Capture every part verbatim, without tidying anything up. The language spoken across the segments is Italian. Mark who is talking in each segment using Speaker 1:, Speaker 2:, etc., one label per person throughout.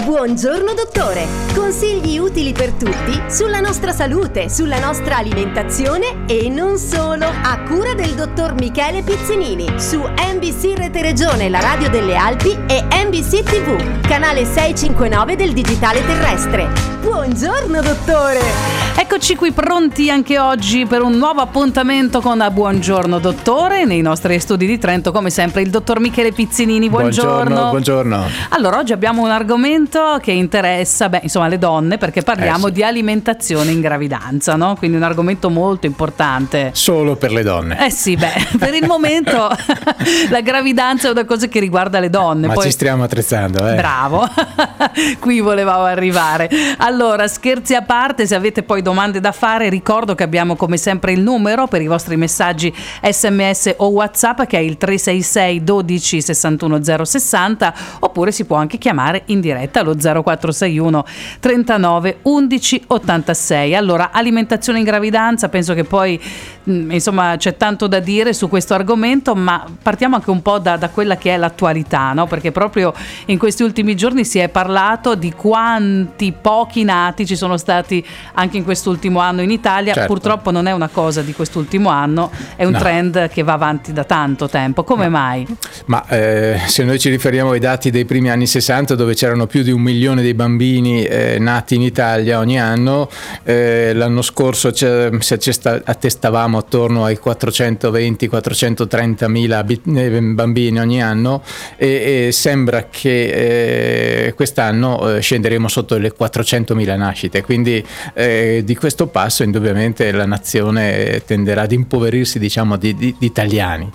Speaker 1: Buongiorno dottore, consigli utili per tutti sulla nostra salute, sulla nostra alimentazione e non solo, a cura del dottor Michele Pizzinini su N B C Rete Regione, la radio delle Alpi, e N B C T V, canale seicentocinquantanove del digitale terrestre. Buongiorno dottore!
Speaker 2: Eccoci qui pronti anche oggi per un nuovo appuntamento con Buongiorno dottore, nei nostri studi di Trento come sempre il dottor Michele Pizzinini. Buongiorno.
Speaker 3: Buongiorno, buongiorno.
Speaker 2: Allora oggi abbiamo un argomento che interessa, beh, insomma, le donne, perché parliamo
Speaker 3: eh sì.
Speaker 2: di alimentazione in gravidanza, no? Quindi un argomento molto importante.
Speaker 3: Solo per le donne.
Speaker 2: Eh sì, beh, per il momento la gravidanza è una cosa che riguarda le donne.
Speaker 3: Ma
Speaker 2: poi...
Speaker 3: ci stiamo attrezzando, eh.
Speaker 2: Bravo, qui volevamo arrivare. Allora, scherzi a parte, se avete poi domande da fare, ricordo che abbiamo come sempre il numero per i vostri messaggi sms o WhatsApp, che è il tre sei sei dodici sessantuno zero sessanta, oppure si può anche chiamare in diretta allo zero quattro sei uno trentanove undici ottantasei. Allora, alimentazione in gravidanza, penso che poi mh, insomma c'è tanto da dire su questo argomento, ma partiamo anche un po' da, da quella che è l'attualità, no? Perché proprio in questi ultimi giorni si è parlato di quanti pochi nati ci sono stati anche in quest'ultimo anno in Italia.
Speaker 3: Certo.
Speaker 2: Purtroppo non è una cosa di quest'ultimo anno, è un
Speaker 3: no.
Speaker 2: trend che va avanti da tanto tempo. Come no. mai?
Speaker 3: Ma eh, se noi ci riferiamo ai dati dei primi anni sessanta, dove c'erano più di un milione di bambini eh, nati in Italia ogni anno, eh, l'anno scorso ci attestavamo attorno ai quattrocentoventi quattrocentotrenta mila bambini ogni anno, e, e sembra che eh, quest'anno eh, scenderemo sotto le quattrocentomila nascite, quindi eh, di questo passo indubbiamente la nazione tenderà ad impoverirsi, diciamo, di, di, di italiani.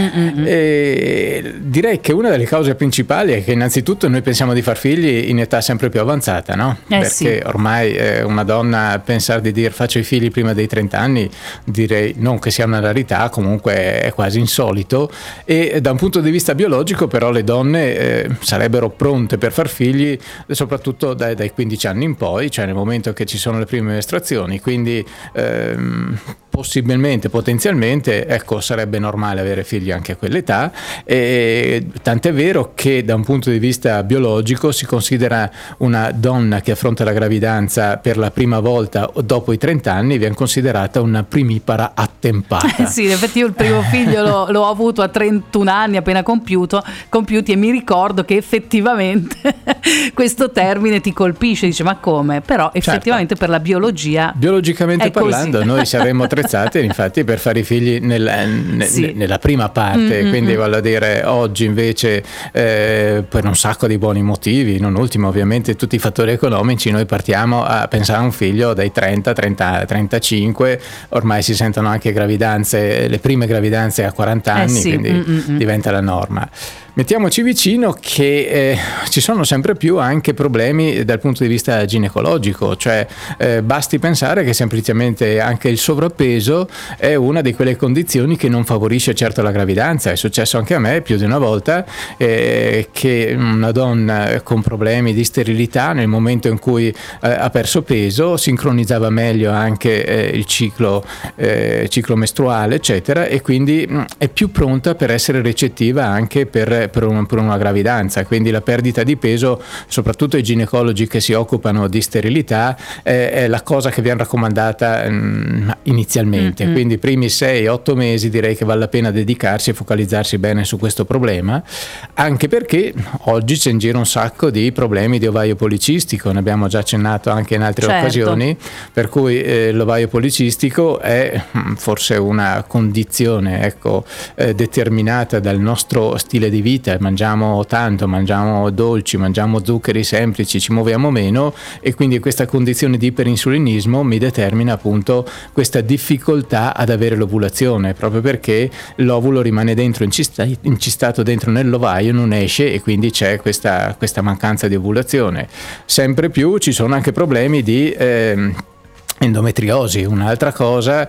Speaker 3: E direi che una delle cause principali è che innanzitutto noi pensiamo di far figli in età sempre più avanzata, no?
Speaker 2: Eh
Speaker 3: Perché
Speaker 2: sì.
Speaker 3: ormai eh, una donna pensare di dire faccio i figli prima dei trenta anni, direi non che sia una rarità, comunque è quasi insolito. E da un punto di vista biologico però le donne eh, sarebbero pronte per far figli soprattutto dai, dai quindici anni in poi, cioè nel momento che ci sono le prime mestruazioni, quindi ehm, possibilmente, potenzialmente, ecco, sarebbe normale avere figli anche a quell'età, e tant'è vero che da un punto di vista biologico si considera una donna che affronta la gravidanza per la prima volta o dopo i trenta anni viene considerata una primipara attempata.
Speaker 2: Sì, in effetti io il primo figlio l'ho, l'ho avuto a trentuno anni appena compiuto, compiuti, e mi ricordo che effettivamente questo termine ti colpisce, dice ma come? Però effettivamente certo. per la biologia
Speaker 3: biologicamente parlando
Speaker 2: così.
Speaker 3: Noi saremmo attrezzati infatti per fare i figli nel, ne,
Speaker 2: sì.
Speaker 3: nella prima parte, mm-hmm. quindi voglio dire oggi invece eh, per un sacco di buoni motivi, non ultimo ovviamente tutti i fattori economici, noi partiamo a pensare a un figlio dai trenta, trenta, trentacinque, ormai si sentono anche gravidanze, le prime gravidanze a quaranta anni,
Speaker 2: eh sì.
Speaker 3: quindi mm-hmm. diventa la norma. Mettiamoci vicino che eh, ci sono sempre più anche problemi dal punto di vista ginecologico, cioè eh, basti pensare che semplicemente anche il sovrappeso è una di quelle condizioni che non favorisce certo la gravidanza. È successo anche a me più di una volta eh, che una donna con problemi di sterilità nel momento in cui eh, ha perso peso sincronizzava meglio anche eh, il ciclo, eh, ciclo mestruale eccetera, e quindi mh, è più pronta per essere recettiva anche per Per, un, per una gravidanza. Quindi la perdita di peso, soprattutto i ginecologi che si occupano di sterilità, eh, è la cosa che viene raccomandata mh, inizialmente. Mm-hmm. Quindi i primi sei otto mesi direi che vale la pena dedicarsi e focalizzarsi bene su questo problema, anche perché oggi c'è in giro un sacco di problemi di ovaio policistico, ne abbiamo già accennato anche in altre
Speaker 2: certo.
Speaker 3: occasioni, per cui eh, l'ovaio policistico è mh, forse una condizione ecco, eh, determinata dal nostro stile di vita. Mangiamo tanto, mangiamo dolci, mangiamo zuccheri semplici, ci muoviamo meno, e quindi questa condizione di iperinsulinismo mi determina appunto questa difficoltà ad avere l'ovulazione, proprio perché l'ovulo rimane dentro incista- incistato dentro nell'ovaio, non esce, e quindi c'è questa, questa mancanza di ovulazione. Sempre più ci sono anche problemi di eh, Endometriosi, un'altra cosa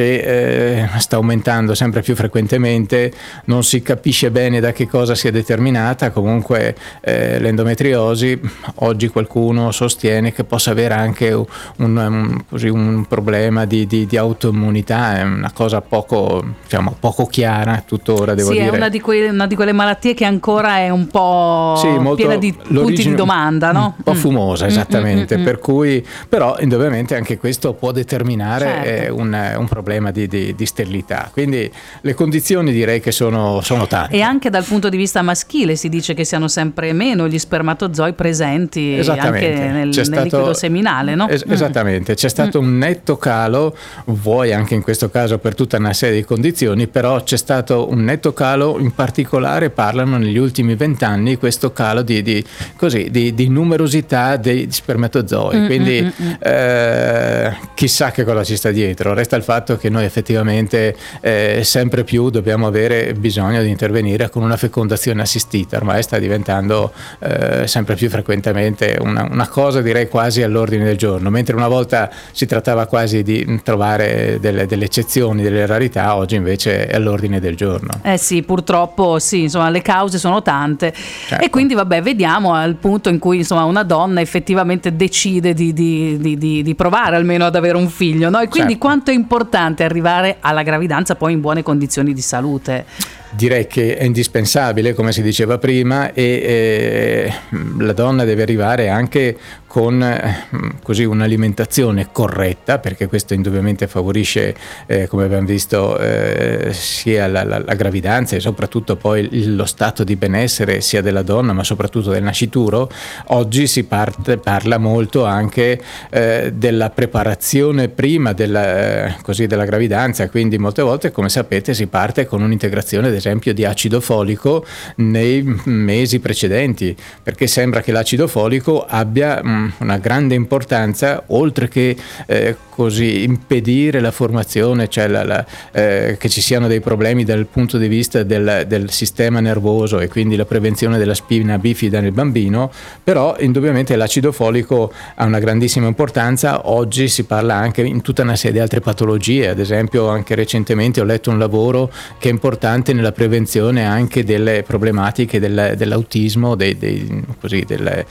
Speaker 3: che eh, sta aumentando sempre più frequentemente, non si capisce bene da che cosa sia determinata, comunque eh, l'endometriosi oggi qualcuno sostiene che possa avere anche un, un, così, un problema di, di, di autoimmunità, è una cosa poco, diciamo, poco chiara tuttora, devo
Speaker 2: sì,
Speaker 3: dire.
Speaker 2: Sì, è una di, que- una di quelle malattie che ancora è un po'
Speaker 3: sì, molto,
Speaker 2: piena di punti di domanda, no?
Speaker 3: Un po' fumosa, esattamente,
Speaker 2: mm, mm, mm,
Speaker 3: per cui però indubbiamente anche questo può determinare
Speaker 2: certo.
Speaker 3: eh, un, un problema di, di, di sterilità, quindi le condizioni direi che sono, sono tante.
Speaker 2: E anche dal punto di vista maschile si dice che siano sempre meno gli spermatozoi presenti anche nel, nel stato, liquido seminale, no?
Speaker 3: Es- esattamente, c'è stato mm. un netto calo, vuoi anche in questo caso per tutta una serie di condizioni, però c'è stato un netto calo, in particolare parlano negli ultimi vent'anni questo calo di, di, così, di, di numerosità dei spermatozoi, mm, quindi mm, mm. Eh, chissà che cosa ci sta dietro. Resta il fatto che noi effettivamente eh, sempre più dobbiamo avere bisogno di intervenire con una fecondazione assistita, ormai sta diventando eh, sempre più frequentemente una, una cosa direi quasi all'ordine del giorno, mentre una volta si trattava quasi di trovare delle, delle eccezioni, delle rarità, oggi invece è all'ordine del giorno.
Speaker 2: Eh sì, purtroppo sì, insomma le cause sono tante, certo. E quindi vabbè, vediamo al punto in cui insomma una donna effettivamente decide di, di, di, di, di provare almeno ad avere un figlio, no? E quindi certo. Quanto è importante arrivare alla gravidanza poi in buone condizioni di salute?
Speaker 3: Direi che è indispensabile, come si diceva prima, e eh, la donna deve arrivare anche con eh, così un'alimentazione corretta, perché questo indubbiamente favorisce, eh, come abbiamo visto, eh, sia la, la, la gravidanza e soprattutto poi il, lo stato di benessere sia della donna, ma soprattutto del nascituro. Oggi si parte, parla molto anche eh, della preparazione prima della, eh, così della gravidanza, quindi molte volte, come sapete, si parte con un'integrazione esempio di acido folico nei mesi precedenti, perché sembra che l'acido folico abbia mh, una grande importanza, oltre che eh, così impedire la formazione, cioè la, la, eh, che ci siano dei problemi dal punto di vista del, del sistema nervoso e quindi la prevenzione della spina bifida nel bambino, però indubbiamente l'acido folico ha una grandissima importanza. Oggi si parla anche in tutta una serie di altre patologie, ad esempio anche recentemente ho letto un lavoro che è importante nella prevenzione anche delle problematiche del, dell'autismo, dei, dei, così, delle,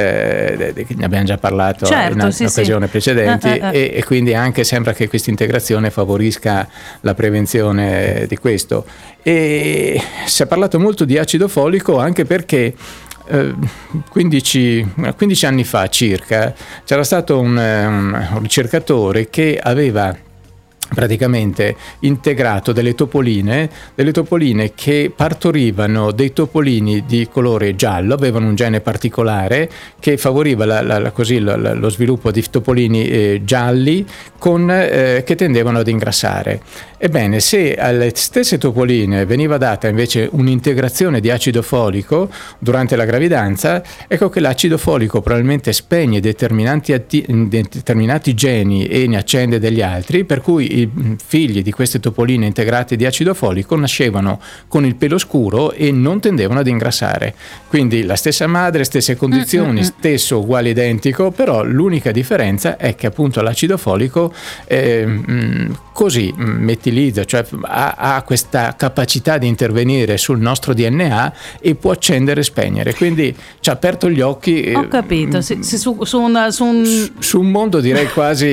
Speaker 3: eh, de, ne abbiamo già parlato
Speaker 2: certo,
Speaker 3: in,
Speaker 2: sì,
Speaker 3: in occasioni
Speaker 2: sì.
Speaker 3: precedenti,
Speaker 2: uh, uh, uh.
Speaker 3: E, e quindi anche sembra che questa integrazione favorisca la prevenzione di questo. E si è parlato molto di acido folico anche perché eh, quindici, quindici anni fa circa c'era stato un, un ricercatore che aveva praticamente integrato delle topoline, delle topoline che partorivano dei topolini di colore giallo, avevano un gene particolare che favoriva la, la, la, così, la, la, lo sviluppo di topolini eh, gialli con, eh, che tendevano ad ingrassare. Ebbene, se alle stesse topoline veniva data invece un'integrazione di acido folico durante la gravidanza, ecco che l'acido folico probabilmente spegne determinati, atti, determinati geni e ne accende degli altri, per cui i figli di queste topoline integrate di acido folico nascevano con il pelo scuro e non tendevano ad ingrassare. Quindi la stessa madre, stesse condizioni, stesso uguale identico, però l'unica differenza è che appunto l'acido folico eh, mh, così metilizza, cioè ha, ha questa capacità di intervenire sul nostro D N A e può accendere e spegnere, quindi ci ha aperto gli occhi.
Speaker 2: Ho capito, sì, sì, su, su, una, su, un...
Speaker 3: su, su un mondo direi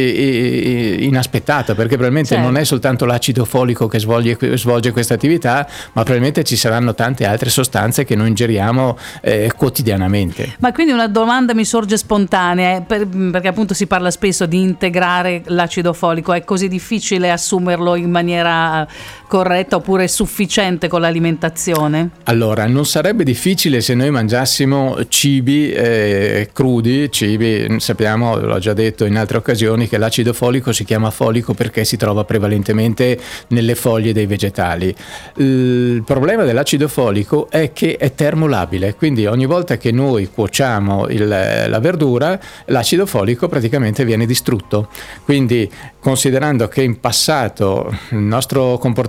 Speaker 3: quasi inaspettato, perché probabilmente certo. non è soltanto l'acido folico che svolge, svolge questa attività, ma probabilmente ci saranno tante altre sostanze che noi ingeriamo eh, quotidianamente.
Speaker 2: Ma quindi una domanda mi sorge spontanea, per, perché appunto si parla spesso di integrare l'acido folico, è così difficile assumerlo in maniera corretta oppure è sufficiente con l'alimentazione?
Speaker 3: Allora, non sarebbe difficile se noi mangiassimo cibi eh, crudi, cibi, sappiamo, l'ho già detto in altre occasioni, che l'acido folico si chiama folico perché si trova prevalentemente nelle foglie dei vegetali. Il problema dell'acido folico è che è termolabile, quindi ogni volta che noi cuociamo il, la verdura, l'acido folico praticamente viene distrutto. Quindi, considerando che in passato il nostro comportamento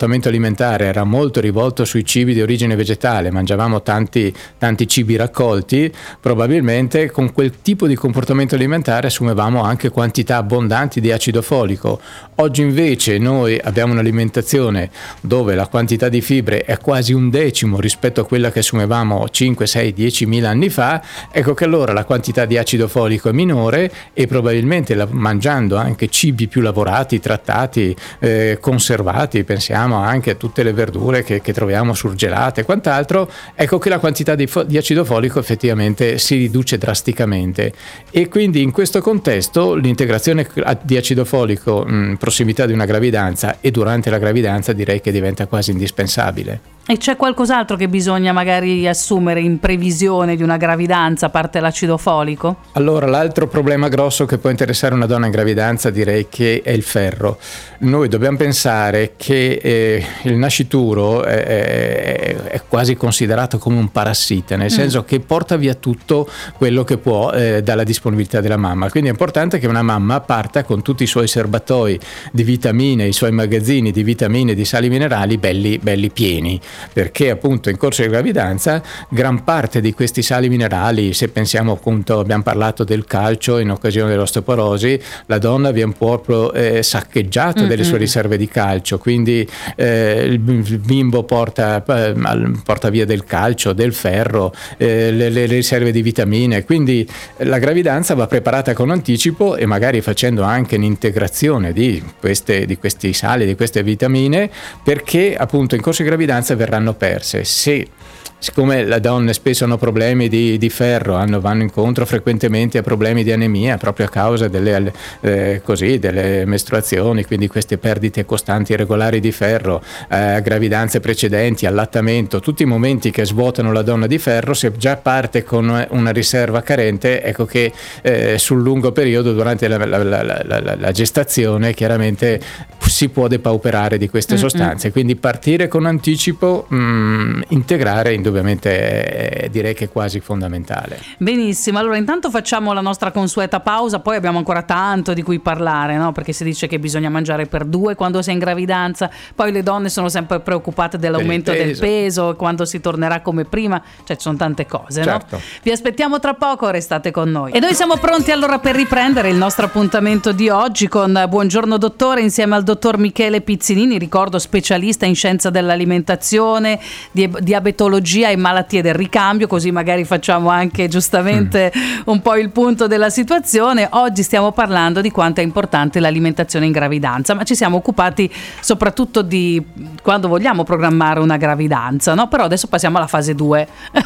Speaker 3: comportamento alimentare era molto rivolto sui cibi di origine vegetale, mangiavamo tanti, tanti cibi raccolti, probabilmente con quel tipo di comportamento alimentare assumevamo anche quantità abbondanti di acido folico. Oggi invece noi abbiamo un'alimentazione dove la quantità di fibre è quasi un decimo rispetto a quella che assumevamo cinque, sei, dieci mila anni fa, ecco che allora la quantità di acido folico è minore e probabilmente la, mangiando anche cibi più lavorati, trattati, eh, conservati, pensiamo anche a tutte le verdure che, che troviamo surgelate e quant'altro, ecco che la quantità di, fo- di acido folico effettivamente si riduce drasticamente. E quindi in questo contesto l'integrazione di acido folico in prossimità di una gravidanza e durante la gravidanza direi che diventa quasi indispensabile.
Speaker 2: E c'è qualcos'altro che bisogna magari assumere in previsione di una gravidanza a parte l'acido folico? Allora,
Speaker 3: l'altro problema grosso che può interessare una donna in gravidanza direi che è il ferro. Noi dobbiamo pensare che eh, il nascituro è, è, è quasi considerato come un parassita, nel mm. senso che porta via tutto quello che può eh, dalla disponibilità della mamma. Quindi è importante che una mamma parta con tutti i suoi serbatoi di vitamine, i suoi magazzini di vitamine e di sali minerali belli, belli pieni, perché appunto in corso di gravidanza gran parte di questi sali minerali, se pensiamo appunto, abbiamo parlato del calcio in occasione dell'osteoporosi, la donna viene proprio eh, saccheggiata mm-hmm. delle sue riserve di calcio, quindi eh, il bimbo porta, porta via del calcio, del ferro, eh, le, le riserve di vitamine, quindi la gravidanza va preparata con anticipo e magari facendo anche un'integrazione di, queste, di questi sali, di queste vitamine, perché appunto in corso di gravidanza verranno perse. Se siccome le donne spesso hanno problemi di, di ferro, hanno, vanno incontro frequentemente a problemi di anemia proprio a causa delle, eh, così, delle mestruazioni, quindi queste perdite costanti e regolari di ferro, eh, gravidanze precedenti, allattamento, tutti i momenti che svuotano la donna di ferro, se già parte con una riserva carente, ecco che eh, sul lungo periodo durante la, la, la, la, la gestazione chiaramente si può depauperare di queste mm-hmm. sostanze, quindi partire con anticipo, mh, integrare indubbiamente eh, direi che è quasi fondamentale.
Speaker 2: Benissimo, allora intanto facciamo la nostra consueta pausa, poi abbiamo ancora tanto di cui parlare, no? Perché si dice che bisogna mangiare per due quando si è in gravidanza, poi le donne sono sempre preoccupate dell'aumento del peso, del peso quando si tornerà come prima, cioè ci sono tante cose, certo. no? Vi aspettiamo tra poco, restate con noi. E noi siamo pronti allora per riprendere il nostro appuntamento di oggi con Buongiorno Dottore insieme al dottor Michele Pizzinini, ricordo specialista in scienza dell'alimentazione, di diabetologia e malattie del ricambio, così magari facciamo anche giustamente mm. un po' il punto della situazione. Oggi stiamo parlando di quanto è importante l'alimentazione in gravidanza, ma ci siamo occupati soprattutto di quando vogliamo programmare una gravidanza, no? Però adesso passiamo alla fase due.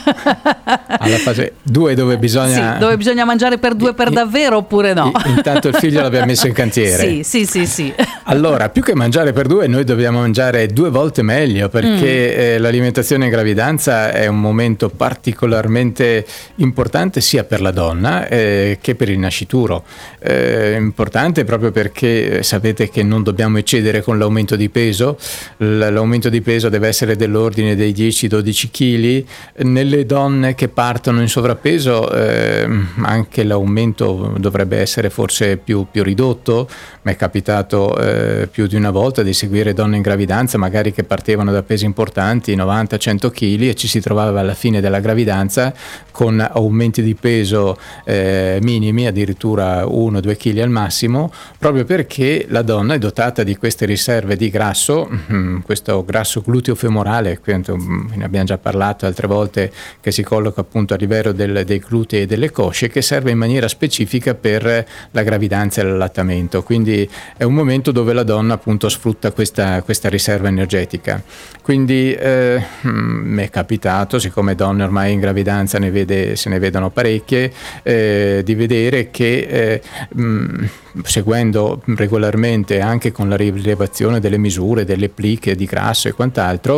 Speaker 3: Alla fase due dove bisogna...
Speaker 2: Sì, dove bisogna mangiare per due per davvero oppure no?
Speaker 3: Intanto il figlio l'abbiamo messo in cantiere.
Speaker 2: Sì, sì, sì, sì.
Speaker 3: Allora, più che mangiare per due, noi dobbiamo mangiare due volte meglio, perché mm. eh, l'alimentazione in gravidanza è un momento particolarmente importante sia per la donna eh, che per il nascituro. È importante proprio perché sapete che non dobbiamo eccedere con l'aumento di peso. L'aumento di peso deve essere dell'ordine dei dieci dodici chili. Nelle donne che partono in sovrappeso eh, anche l'aumento dovrebbe essere forse più, più ridotto. Mi è capitato eh, più di una volta di seguire donne in gravidanza magari che partivano da pesi importanti, novanta cento chili, e ci si trovava alla fine della gravidanza con aumenti di peso eh, minimi, addirittura uno due chili al massimo, proprio perché la donna è dotata di queste riserve di grasso, questo grasso gluteo-femorale, ne abbiamo già parlato altre volte, che si colloca appunto a livello del, dei glutei e delle cosce, che serve in maniera specifica per la gravidanza e l'allattamento. Quindi è un momento dove la donna appunto sfrutta questa, questa riserva energetica. Quindi eh, mi è capitato, siccome donne ormai in gravidanza ne vede, se ne vedono parecchie, eh, di vedere che eh, mh, seguendo regolarmente anche con la rilevazione delle misure, delle pliche di grasso e quant'altro,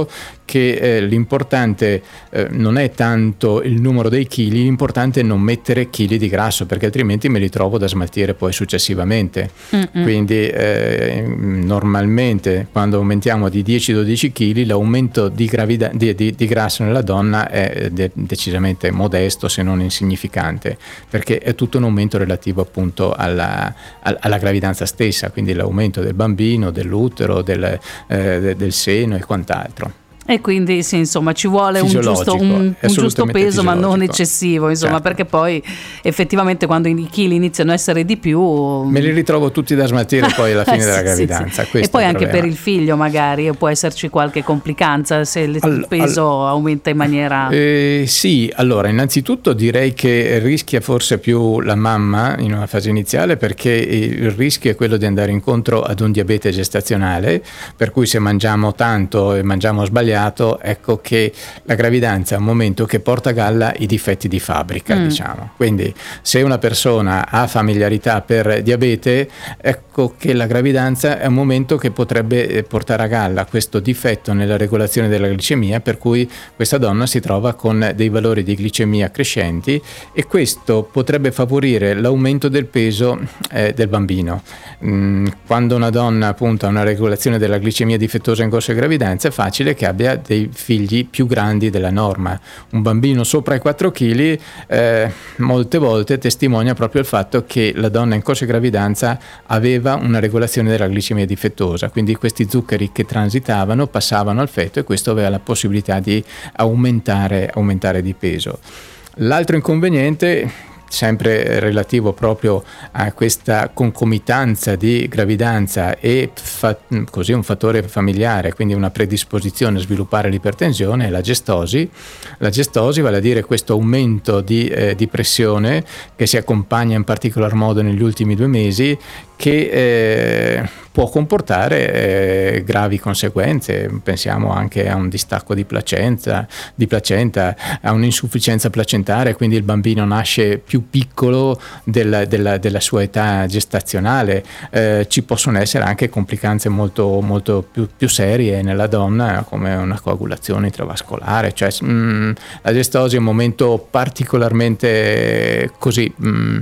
Speaker 3: che eh, l'importante eh, non è tanto il numero dei chili, l'importante è non mettere chili di grasso, perché altrimenti me li trovo da smaltire poi successivamente. Mm-mm. Quindi eh, normalmente quando aumentiamo di dieci dodici chili l'aumento di, gravida- di, di, di grasso nella donna è de- decisamente modesto, se non insignificante, perché è tutto un aumento relativo appunto alla, alla gravidanza stessa, quindi l'aumento del bambino, dell'utero, del, eh, del seno e quant'altro.
Speaker 2: E quindi sì, insomma, ci vuole un giusto, un, un giusto peso, ma non eccessivo, insomma, certo. Perché poi effettivamente quando i chili iniziano a essere di più
Speaker 3: me li ritrovo tutti da smaltire poi alla fine sì, della gravidanza.
Speaker 2: Sì. E poi anche per il figlio magari può esserci qualche complicanza se il all, peso all, aumenta in maniera
Speaker 3: eh, sì, allora innanzitutto direi che rischia forse più la mamma in una fase iniziale, perché il rischio è quello di andare incontro ad un diabete gestazionale, per cui se mangiamo tanto e mangiamo sbagliato, ecco che la gravidanza è un momento che porta a galla i difetti di fabbrica, mm. diciamo. Quindi se una persona ha familiarità per diabete, ecco che la gravidanza è un momento che potrebbe portare a galla questo difetto nella regolazione della glicemia, per cui questa donna si trova con dei valori di glicemia crescenti, e questo potrebbe favorire l'aumento del peso eh, del bambino. Mm, quando una donna appunto ha una regolazione della glicemia difettosa in corso di gravidanza, è facile che abbia dei figli più grandi della norma. Un bambino sopra i quattro chili eh, molte volte testimonia proprio il fatto che la donna in corso di gravidanza aveva una regolazione della glicemia difettosa, quindi questi zuccheri che transitavano passavano al feto, e questo aveva la possibilità di aumentare, aumentare di peso. L'altro inconveniente, sempre relativo proprio a questa concomitanza di gravidanza e fa- così un fattore familiare, quindi una predisposizione a sviluppare l'ipertensione, è la gestosi. La gestosi vale a dire questo aumento di, eh, di pressione che si accompagna in particolar modo negli ultimi due mesi, che eh, può comportare eh, gravi conseguenze. Pensiamo anche a un distacco di placenta, di placenta, a un'insufficienza placentaria, quindi il bambino nasce più piccolo della, della, della sua età gestazionale. Eh, ci possono essere anche complicanze molto, molto più, più serie nella donna, come una coagulazione intravascolare. Cioè, mh, la gestosi è un momento particolarmente così mh,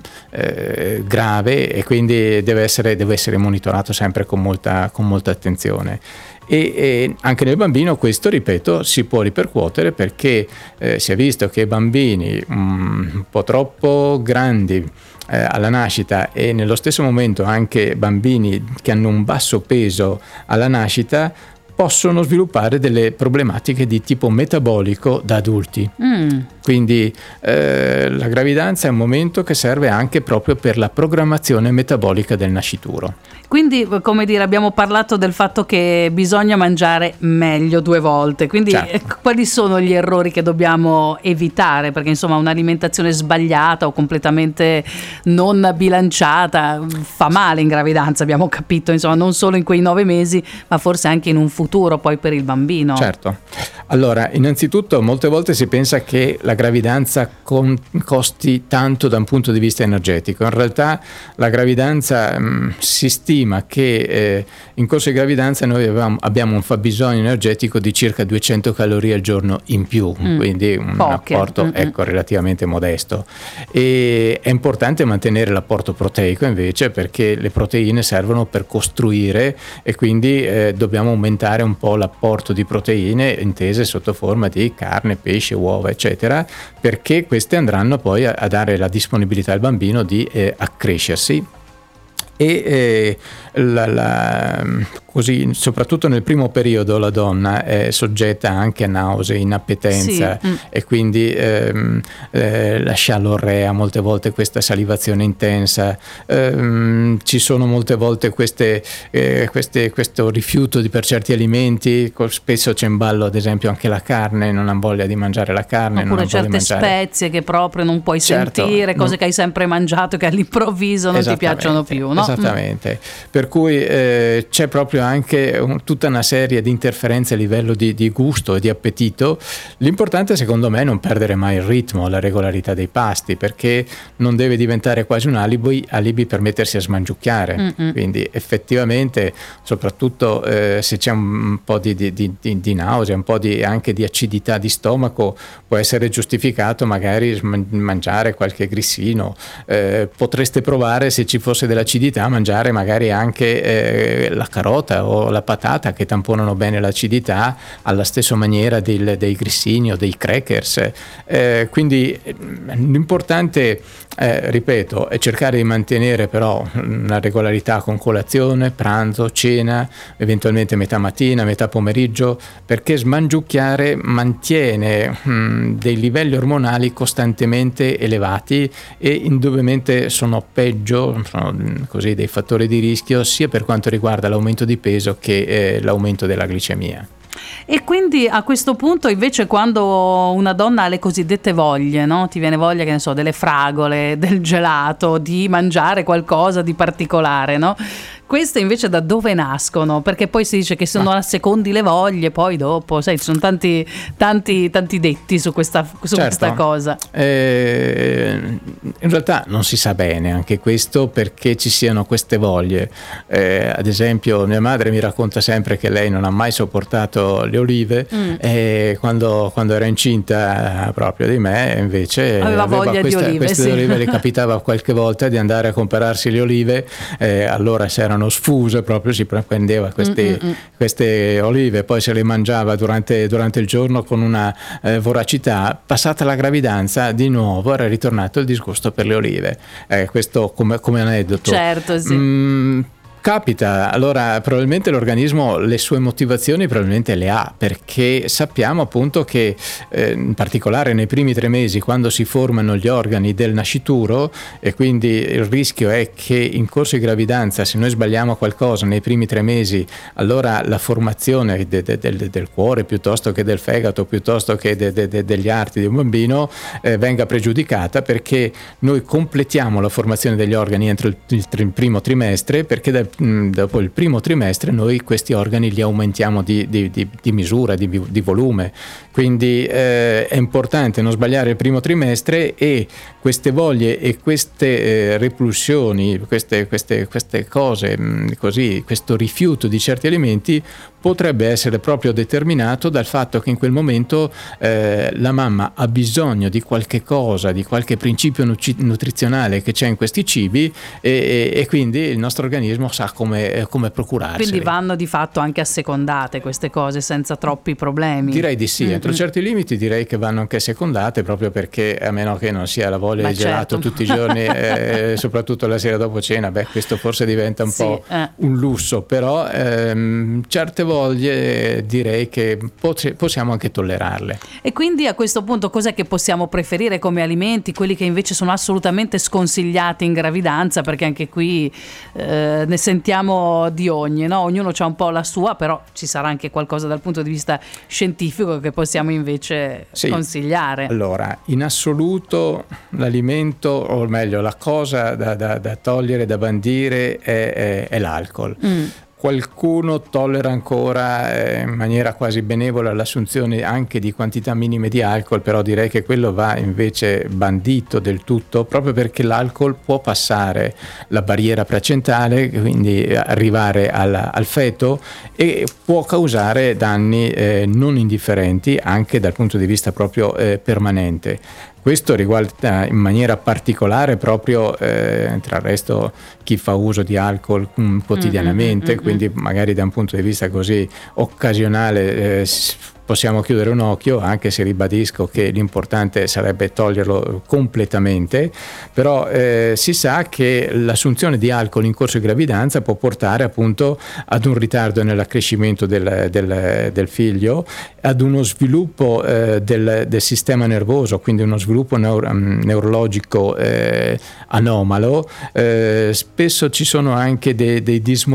Speaker 3: eh, grave, e quindi deve essere, deve essere monitorato sempre con molta, con molta attenzione. E, e anche nel bambino questo, ripeto, si può ripercuotere, perché eh, si è visto che bambini mh, un po' troppo grandi eh, alla nascita, e nello stesso momento anche bambini che hanno un basso peso alla nascita, possono sviluppare delle problematiche di tipo metabolico da adulti. Mm. Quindi eh, la gravidanza è un momento che serve anche proprio per la programmazione metabolica del nascituro.
Speaker 2: Quindi, come dire, abbiamo parlato del fatto che bisogna mangiare meglio due volte, quindi certo. Quali sono gli errori che dobbiamo evitare? Perché insomma un'alimentazione sbagliata o completamente non bilanciata fa male in gravidanza, abbiamo capito, insomma, non solo in quei nove mesi, ma forse anche in un futuro poi per il bambino.
Speaker 3: Certo. Allora, innanzitutto molte volte si pensa che la gravidanza con, costi tanto da un punto di vista energetico. In realtà la gravidanza mh, si stima che eh, in corso di gravidanza noi avevamo, abbiamo un fabbisogno energetico di circa duecento calorie al giorno in più, mm. quindi un Poche. apporto mm-hmm. ecco, relativamente modesto. E è importante mantenere l'apporto proteico invece, perché le proteine servono per costruire, e quindi eh, dobbiamo aumentare un po' l'apporto di proteine intese sotto forma di carne, pesce, uova, eccetera, perché queste andranno poi a, a dare la disponibilità al bambino di eh, accrescersi. E eh, la, la, così, soprattutto nel primo periodo la donna è soggetta anche a nausea, inappetenza, sì. mm. e quindi ehm, eh, la scialorrea, molte volte questa salivazione intensa, ehm, ci sono molte volte queste, eh, queste, questo rifiuto di, per certi alimenti, spesso c'è in ballo ad esempio anche la carne, non ha voglia di mangiare la carne,
Speaker 2: oppure
Speaker 3: non
Speaker 2: certe spezie che proprio non puoi certo, sentire, cose non... che hai sempre mangiato che all'improvviso non ti piacciono più, no?
Speaker 3: Esattamente, mm. per cui eh, c'è proprio anche un, tutta una serie di interferenze a livello di, di gusto e di appetito. L'importante secondo me è non perdere mai il ritmo, la regolarità dei pasti, perché non deve diventare quasi un alibi, alibi per mettersi a smangiucchiare. Mm-mm. Quindi effettivamente, soprattutto eh, se c'è un po' di, di, di, di nausea, un po' di, anche di acidità di stomaco, può essere giustificato magari mangiare qualche grissino. Eh, potreste provare, se ci fosse dell'acidità, mangiare magari anche eh, la carota o la patata, che tamponano bene l'acidità alla stessa maniera del, dei grissini o dei crackers. Eh, quindi l'importante, eh, ripeto, è cercare di mantenere però una regolarità con colazione, pranzo, cena, eventualmente metà mattina, metà pomeriggio, perché smangiucchiare mantiene mh, dei livelli ormonali costantemente elevati e indubbiamente sono peggio, sono così dei fattori di rischio sia per quanto riguarda l'aumento di peso che eh, l'aumento della glicemia.
Speaker 2: E quindi a questo punto invece, quando una donna ha le cosiddette voglie, no? Ti viene voglia, che ne so, delle fragole, del gelato, di mangiare qualcosa di particolare, no? Queste invece da dove nascono? Perché poi si dice che sono a secondi le voglie, poi dopo, sai, ci sono tanti, tanti, tanti detti su questa, su
Speaker 3: certo.
Speaker 2: questa cosa.
Speaker 3: Eh, in realtà non si sa bene anche questo, perché ci siano queste voglie. Eh, ad esempio, mia madre mi racconta sempre che lei non ha mai sopportato le olive, mm. e quando, quando era incinta proprio di me, invece
Speaker 2: aveva, aveva voglia
Speaker 3: questa,
Speaker 2: di olive.
Speaker 3: Queste
Speaker 2: sì.
Speaker 3: olive le capitava qualche volta di andare a comprarsi le olive, eh, allora se erano sfuse proprio si prendeva queste, queste olive, poi se le mangiava durante, durante il giorno con una eh, voracità. Passata la gravidanza di nuovo era ritornato il disgusto per le olive. Eh, questo come, come aneddoto.
Speaker 2: Certo, sì.
Speaker 3: Mm, Capita, allora probabilmente l'organismo le sue motivazioni probabilmente le ha, perché sappiamo appunto che eh, in particolare nei primi tre mesi, quando si formano gli organi del nascituro, e quindi il rischio è che in corso di gravidanza, se noi sbagliamo qualcosa nei primi tre mesi, allora la formazione de, de, de, del cuore piuttosto che del fegato, piuttosto che de, de, de, degli arti di un bambino eh, venga pregiudicata, perché noi completiamo la formazione degli organi entro il, il, il primo trimestre, perché dal dopo il primo trimestre noi questi organi li aumentiamo di, di, di, di misura, di, di volume. Quindi eh, è importante non sbagliare il primo trimestre, e queste voglie e queste eh, repulsioni, queste, queste, queste cose mh, così, questo rifiuto di certi alimenti potrebbe essere proprio determinato dal fatto che in quel momento eh, la mamma ha bisogno di qualche cosa, di qualche principio nutri- nutrizionale che c'è in questi cibi, e, e, e quindi il nostro organismo sa come, come procurarseli.
Speaker 2: Quindi vanno di fatto anche assecondate queste cose senza troppi problemi?
Speaker 3: Direi di sì,
Speaker 2: mm-hmm.
Speaker 3: entro certi limiti direi che vanno anche secondate, proprio perché, a meno che non sia la voglia
Speaker 2: Beh,
Speaker 3: di gelato
Speaker 2: certo.
Speaker 3: tutti i giorni, eh, soprattutto la sera dopo cena, beh, questo forse diventa un
Speaker 2: sì,
Speaker 3: po'
Speaker 2: eh.
Speaker 3: un lusso, però ehm, certe voglie direi che pot- possiamo anche tollerarle.
Speaker 2: E quindi a questo punto cos'è che possiamo preferire come alimenti, quelli che invece sono assolutamente sconsigliati in gravidanza? Perché anche qui eh, ne sentiamo di ogni, no? Ognuno ha un po' la sua, però ci sarà anche qualcosa dal punto di vista scientifico che possiamo invece sì. consigliare.
Speaker 3: Allora, in assoluto l'alimento, o meglio la cosa da, da, da togliere, da bandire è, è, è l'alcol. Mm. Qualcuno tollera ancora eh, in maniera quasi benevola l'assunzione anche di quantità minime di alcol, però direi che quello va invece bandito del tutto, proprio perché l'alcol può passare la barriera placentale, quindi arrivare al, al feto, e può causare danni eh, non indifferenti anche dal punto di vista proprio eh, permanente. Questo riguarda in maniera particolare proprio, eh, tra il resto, chi fa uso di alcol mh, quotidianamente, mm-hmm, quindi magari da un punto di vista così occasionale eh, possiamo chiudere un occhio, anche se ribadisco che l'importante sarebbe toglierlo completamente, però eh, si sa che l'assunzione di alcol in corso di gravidanza può portare appunto ad un ritardo nell'accrescimento del, del, del figlio, ad uno sviluppo eh, del, del sistema nervoso, quindi uno sviluppo neuro, neurologico eh, anomalo. Eh, spesso ci sono anche dei, dei dismorti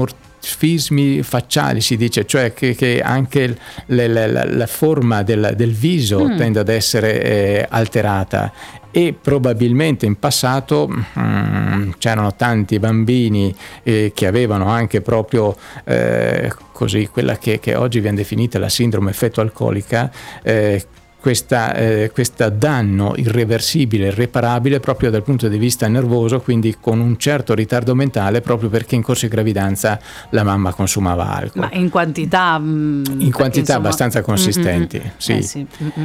Speaker 3: dimorfismi facciali, si dice, cioè che, che anche le, la, la, la forma del, del viso mm. tende ad essere eh, alterata. E probabilmente in passato mm, c'erano tanti bambini eh, che avevano anche proprio eh, così quella che, che oggi viene definita la sindrome feto-alcolica, eh, questa, eh, questo danno irreversibile, irreparabile proprio dal punto di vista nervoso, quindi con un certo ritardo mentale, proprio perché in corso di gravidanza la mamma consumava alcol.
Speaker 2: Ma in quantità? Mh,
Speaker 3: in quantità insomma, abbastanza consistenti, mm-hmm. sì. Eh sì. Mm-hmm.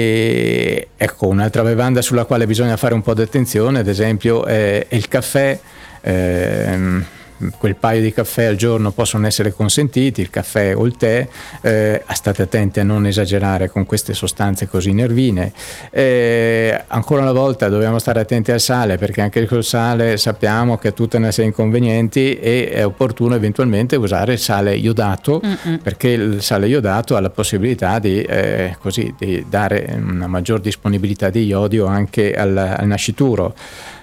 Speaker 3: E ecco, un'altra bevanda sulla quale bisogna fare un po' di attenzione, ad esempio, è, è il caffè. Ehm, quel paio di caffè al giorno possono essere consentiti, il caffè o il tè, eh, state attenti a non esagerare con queste sostanze così nervine. Eh, ancora una volta dobbiamo stare attenti al sale, perché anche col sale sappiamo che ha tutta una serie di inconvenienti e è opportuno eventualmente usare il sale iodato, Mm-mm. perché il sale iodato ha la possibilità di, eh, così, di dare una maggior disponibilità di iodio anche al, al nascituro.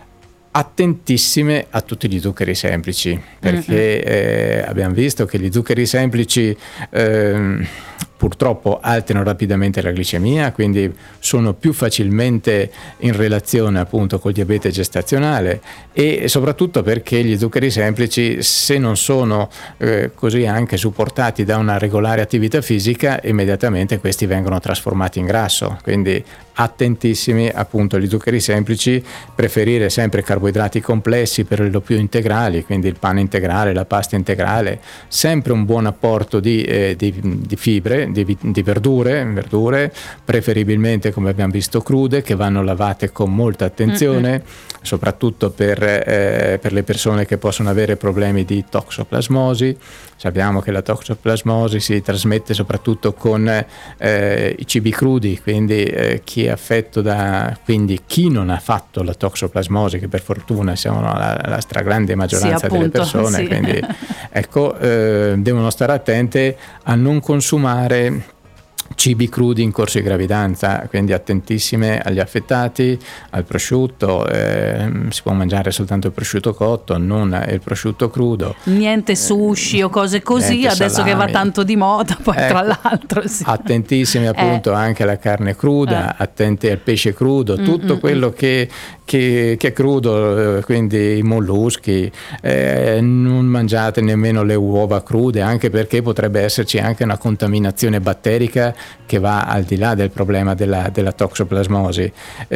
Speaker 3: Attentissime a tutti gli zuccheri semplici, perché eh, abbiamo visto che gli zuccheri semplici eh, purtroppo alterano rapidamente la glicemia, quindi sono più facilmente in relazione appunto col diabete gestazionale, e soprattutto perché gli zuccheri semplici, se non sono eh, così anche supportati da una regolare attività fisica, immediatamente questi vengono trasformati in grasso. Quindi attentissimi appunto agli zuccheri semplici, preferire sempre carboidrati complessi, per lo più integrali, quindi il pane integrale, la pasta integrale, sempre un buon apporto di, eh, di, di fibre, di, di verdure, verdure, preferibilmente come abbiamo visto crude, che vanno lavate con molta attenzione, mm-hmm. soprattutto per, eh, per le persone che possono avere problemi di toxoplasmosi. Sappiamo che la toxoplasmosi si trasmette soprattutto con eh, i cibi crudi, quindi eh, chi è affetto da, quindi chi non ha fatto la toxoplasmosi, che per fortuna siamo la, la stragrande maggioranza sì, appunto, delle persone, sì. quindi ecco, eh, devono stare attente a non consumare cibi crudi in corso di gravidanza, quindi attentissime agli affettati, al prosciutto, eh, si può mangiare soltanto il prosciutto cotto, non il prosciutto crudo.
Speaker 2: Niente sushi eh, o cose così, adesso salami. Che va tanto di moda, poi ecco, tra l'altro. Sì.
Speaker 3: Attentissimi appunto eh. anche alla carne cruda, eh. attenti al pesce crudo, mm, tutto mm, quello mm. che Che, che è crudo, quindi i molluschi, eh, non mangiate nemmeno le uova crude, anche perché potrebbe esserci anche una contaminazione batterica che va al di là del problema della, della toxoplasmosi,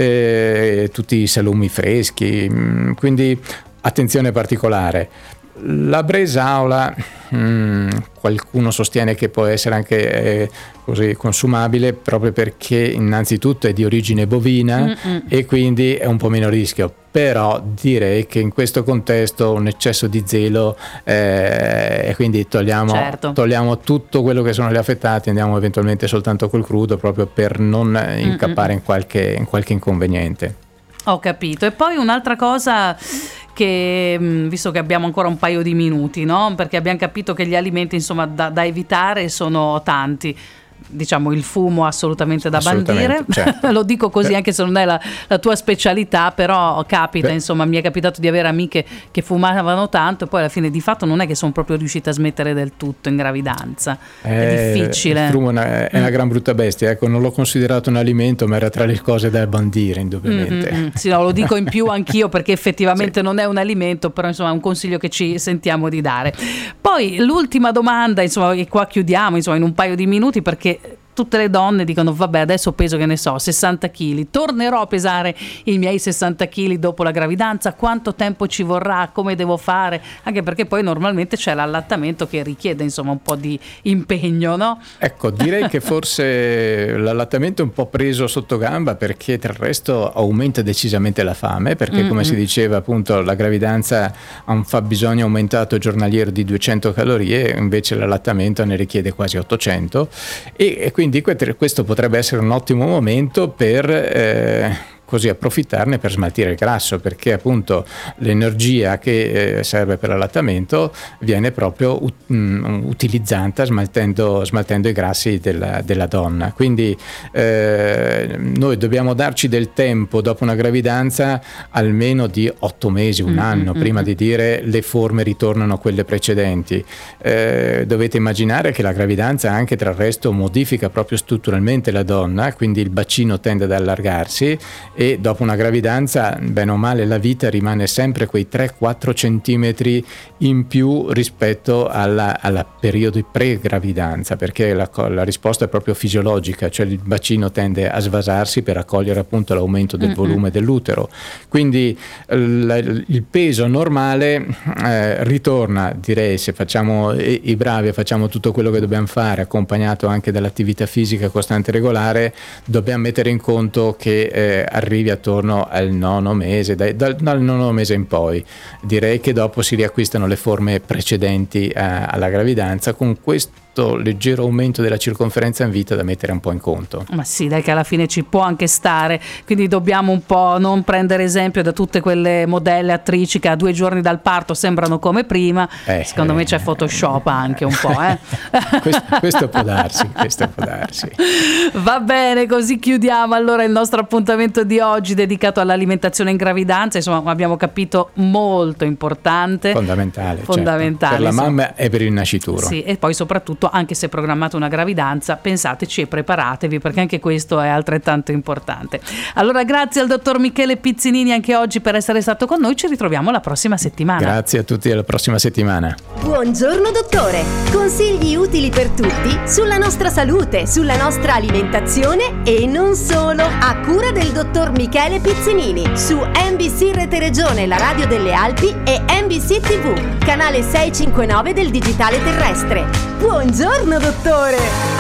Speaker 3: eh, tutti i salumi freschi, quindi attenzione particolare. La bresaola, mh, qualcuno sostiene che può essere anche eh, così consumabile, proprio perché innanzitutto è di origine bovina Mm-mm. e quindi è un po' meno rischio, però direi che in questo contesto un eccesso di zelo eh, e quindi togliamo, certo. togliamo tutto quello che sono gli affettati, andiamo eventualmente soltanto col crudo, proprio per non incappare in qualche, in qualche inconveniente.
Speaker 2: Ho capito. E poi un'altra cosa che, visto che abbiamo ancora un paio di minuti, no? Perché abbiamo capito che gli alimenti insomma da, da evitare sono tanti. Diciamo il fumo assolutamente da bandire, certo. Lo dico così Beh. anche se non è la, la tua specialità, però capita, Beh. insomma mi è capitato di avere amiche che fumavano tanto e poi alla fine di fatto non è che sono proprio riuscite a smettere del tutto in gravidanza, eh, è difficile.
Speaker 3: Il fumo è una, è una gran brutta bestia, ecco, non l'ho considerato un alimento, ma era tra le cose da bandire indubbiamente.
Speaker 2: Mm-hmm. Sì, no, lo dico in più anch'io perché effettivamente sì. non è un alimento, però insomma è un consiglio che ci sentiamo di dare. Poi l'ultima domanda, insomma, e qua chiudiamo insomma in un paio di minuti, perché tutte le donne dicono vabbè adesso peso che ne so sessanta chili, tornerò a pesare i miei sessanta chili dopo la gravidanza, quanto tempo ci vorrà, come devo fare, anche perché poi normalmente c'è l'allattamento che richiede insomma un po' di impegno, no?
Speaker 3: Ecco, direi che forse l'allattamento è un po' preso sotto gamba, perché del resto aumenta decisamente la fame, perché mm-hmm. come si diceva appunto la gravidanza ha un fabbisogno aumentato giornaliero di duecento calorie, invece l'allattamento ne richiede quasi ottocento, e, e quindi questo potrebbe essere un ottimo momento per eh, così approfittarne per smaltire il grasso, perché appunto l'energia che eh, serve per l'allattamento viene proprio ut- um, utilizzata smaltendo, smaltendo i grassi della, della donna. Quindi eh, noi dobbiamo darci del tempo dopo una gravidanza almeno di otto mesi, un mm-hmm. anno, prima mm-hmm. di dire le forme ritornano a quelle precedenti. Eh, dovete immaginare che la gravidanza anche tra il resto modifica proprio strutturalmente la donna, quindi il bacino tende ad allargarsi e dopo una gravidanza, bene o male, la vita rimane sempre quei tre quattro centimetri in più rispetto alla, alla periodo di pre-gravidanza, perché la, la risposta è proprio fisiologica, cioè il bacino tende a svasarsi per accogliere appunto l'aumento del volume mm-hmm. dell'utero. Quindi l- il peso normale eh, ritorna, direi, se facciamo i, i bravi e facciamo tutto quello che dobbiamo fare, accompagnato anche dall'attività fisica costante e regolare, dobbiamo mettere in conto che eh, arrivi attorno al nono mese, dai, dal, dal nono mese in poi. Direi che dopo si riacquistano le forme precedenti a, alla gravidanza, con questo leggero aumento della circonferenza in vita da mettere un po' in conto.
Speaker 2: Ma sì, dai, che alla fine ci può anche stare, quindi dobbiamo un po' non prendere esempio da tutte quelle modelle attrici che a due giorni dal parto sembrano come prima. Eh, secondo eh, me c'è Photoshop anche un po', eh?
Speaker 3: questo, questo può darsi, questo può darsi.
Speaker 2: Va bene, così chiudiamo allora il nostro appuntamento di oggi dedicato all'alimentazione in gravidanza. Insomma, abbiamo capito, molto importante,
Speaker 3: fondamentale,
Speaker 2: fondamentale
Speaker 3: certo, per la
Speaker 2: insomma.
Speaker 3: mamma e per il nascituro.
Speaker 2: Sì, e poi soprattutto, anche se programmate una gravidanza, pensateci e preparatevi, perché anche questo è altrettanto importante. Allora, grazie al dottor Michele Pizzinini anche oggi per essere stato con noi. Ci ritroviamo la prossima settimana.
Speaker 3: Grazie a tutti, alla prossima settimana.
Speaker 1: Buongiorno dottore, consigli utili per tutti sulla nostra salute, sulla nostra alimentazione e non solo, a cura del dottor Michele Pizzinini su N B C Rete Regione, la radio delle Alpi, e N B C T V, canale seicentocinquantanove del digitale terrestre. Buongiorno dottore!